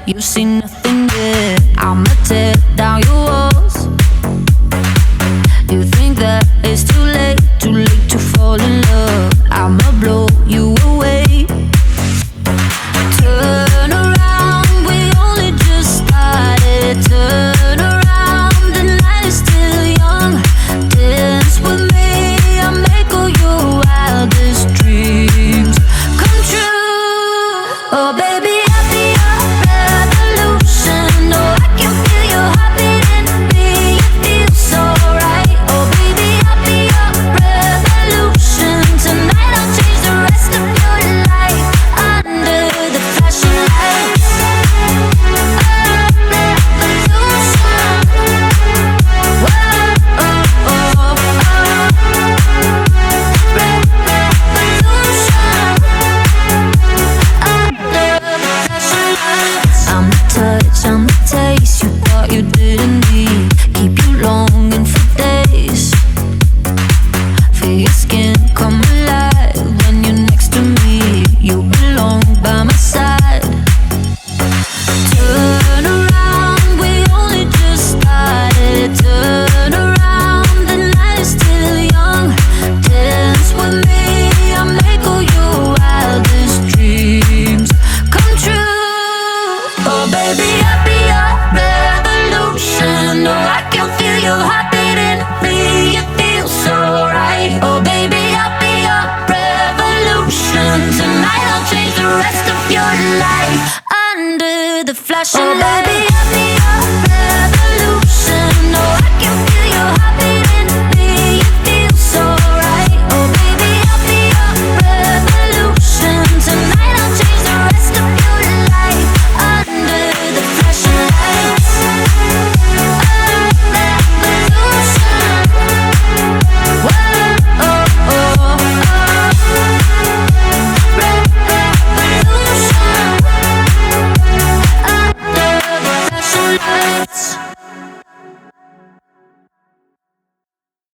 You see nothing yet. I'ma tear down your walls. You think that it's too late to fall in love. I'ma blow you away. Turn around, we only just started. Turn around, the night is still young. Dance with me, I'll make all your wildest dreams come true. Oh baby, I'll be your revolution. Oh, I can feel your heartbeat in me. It feels so right. Oh baby, I'll be your revolution. Tonight I'll change the rest of your life under the flashing lights. I'm the touch, I'm the taste you thought you didn't need. Keep you longing for days. Feel your skin come alive when you're next to me. You belong by my side. Turn around, we only just started. Turn around, the night is still young. Dance with me, I'll make all your wildest dreams come true. Oh baby, I'll be your revolution. Oh, I can feel your heartbeat in me. It feels so right. Oh baby, I'll be your revolution. Tonight I'll change the rest of your life under the flashing lights.